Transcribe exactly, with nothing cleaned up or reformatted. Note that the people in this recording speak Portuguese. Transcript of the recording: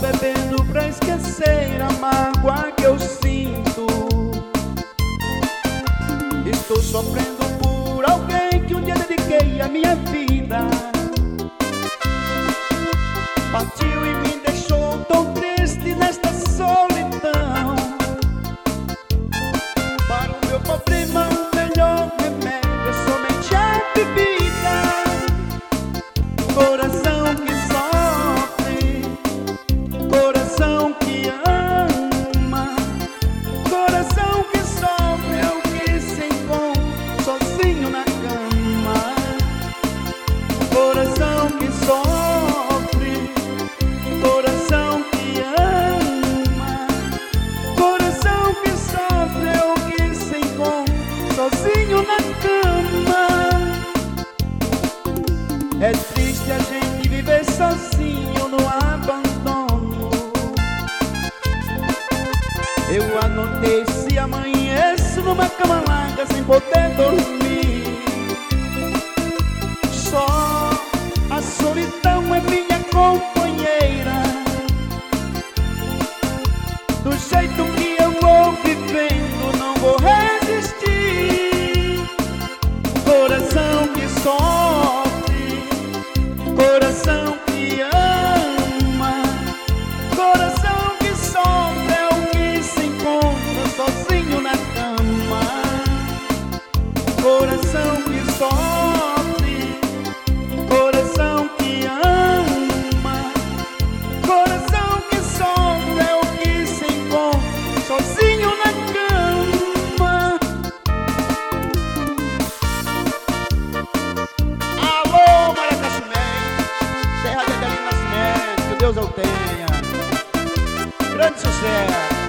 bebendo pra esquecer a mágoa que eu sinto. Estou sofrendo por alguém que um dia dediquei a minha vida. Partiu e me deixou tão triste nesta solidão. Para o meu problema o melhor remédio é somente a bebida. Coração que sofre, coração que ama, coração que sofre é o que se encontra sozinho na cama. Coração que sofre, coração que ama, coração que sofre é o que se encontra sozinho na cama. É triste a gente viver sozinho no abandono. Eu anotei se amanheço numa cama larga sem poder dormir. Só a solidão é minha companheira. Do jeito que eu vou vivendo, não vou resistir. Coração que sofre, coração que ama, coração que sofre é o que se encontra sozinho na cama. Coração que sofre, coração que ama, coração que sofre é o que se encontra sozinho na cama. Alô, Maracaxumé, terra de Adelino Nascimento, que Deus o tenha. Grande sucesso.